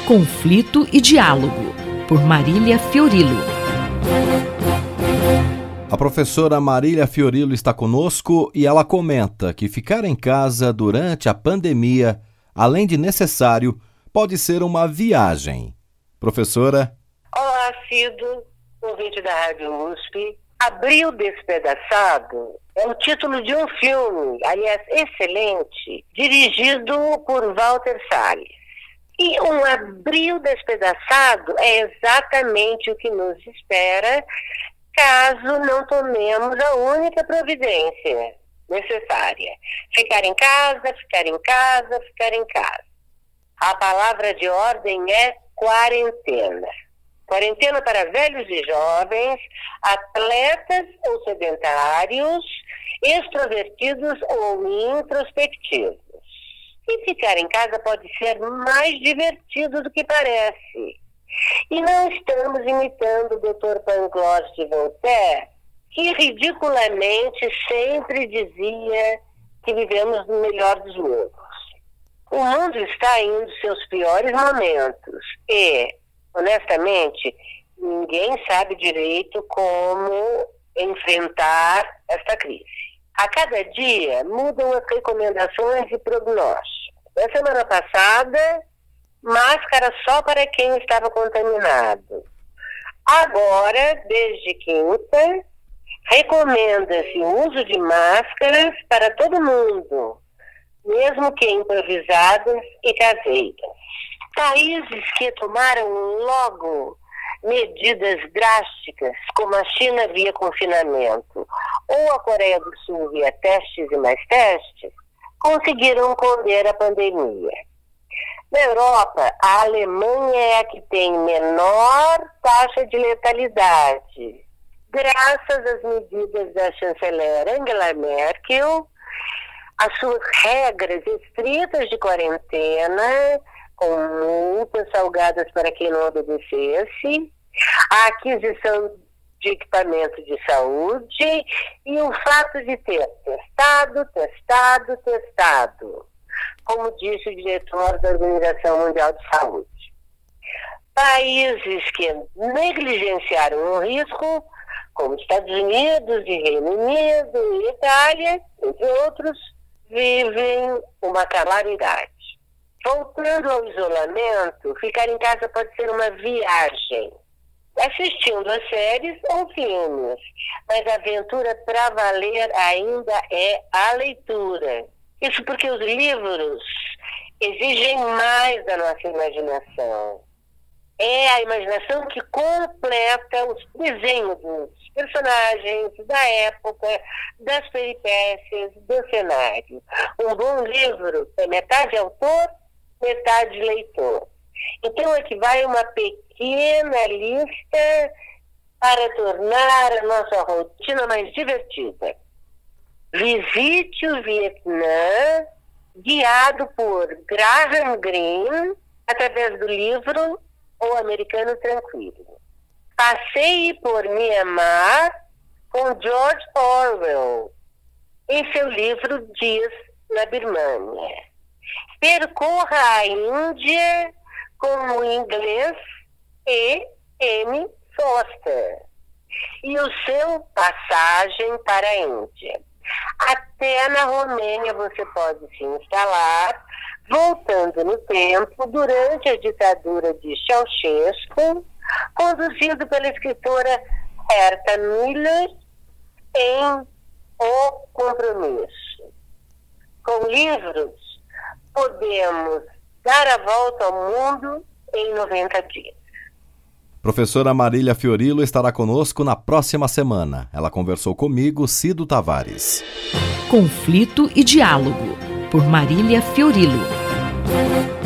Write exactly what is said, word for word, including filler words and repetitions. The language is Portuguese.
Conflito e Diálogo, por Marília Fiorilo. A professora Marília Fiorilo está conosco e ela comenta que ficar em casa durante a pandemia, além de necessário, pode ser uma viagem. Professora? Olá, Cido, ouvinte da Rádio U S P. Abril Despedaçado é o título de um filme, aliás, excelente, dirigido por Walter Salles. E um abril despedaçado é exatamente o que nos espera caso não tomemos a única providência necessária. Ficar em casa, ficar em casa, ficar em casa. A palavra de ordem é quarentena. Quarentena para velhos e jovens, atletas ou sedentários, extrovertidos ou introspectivos. E ficar em casa pode ser mais divertido do que parece. E não estamos imitando o doutor Pangloss de Voltaire, que ridiculamente sempre dizia que vivemos no melhor dos mundos. O mundo está em um dos seus piores momentos e, honestamente, ninguém sabe direito como enfrentar esta crise. A cada dia mudam as recomendações e prognósticos. Na semana passada, máscara só para quem estava contaminado. Agora, desde quinta, recomenda-se o uso de máscaras para todo mundo, mesmo que improvisadas e caseiras. Países que tomaram logo medidas drásticas, como a China via confinamento, ou a Coreia do Sul via testes e mais testes, conseguiram conter a pandemia. Na Europa, a Alemanha é a que tem menor taxa de letalidade, graças às medidas da chanceler Angela Merkel, às suas regras estritas de quarentena, com multas salgadas para quem não obedecesse, a aquisição de equipamento de saúde e o fato de ter testado, testado, testado, como disse o diretor da Organização Mundial de Saúde. Países que negligenciaram o risco, como Estados Unidos e Reino Unido e Itália, entre outros, vivem uma calamidade. Voltando ao isolamento, ficar em casa pode ser uma viagem, assistindo a séries ou filmes, mas a aventura para valer ainda é a leitura. Isso porque os livros exigem mais da nossa imaginação. É a imaginação que completa os desenhos dos personagens, da época, das peripécias, do cenário. Um bom livro é metade autor, metade leitor. Então aqui vai uma pequena lista para tornar a nossa rotina mais divertida. Visite o Vietnã, guiado por Graham Greene, através do livro O Americano Tranquilo. Passeie por Mianmar com George Orwell, em seu livro Dias na Birmânia. Percorra a Índia com o inglês E M Foster e o seu Passagem para a Índia. Até na Romênia você pode se instalar, voltando no tempo durante a ditadura de Ceausescu, conduzido pela escritora Herta Müller em O Compromisso. Com livros, podemos dar a volta ao mundo em noventa dias. Professora Marília Fiorilo estará conosco na próxima semana. Ela conversou comigo, Cido Tavares. Conflito e Diálogo, por Marília Fiorilo.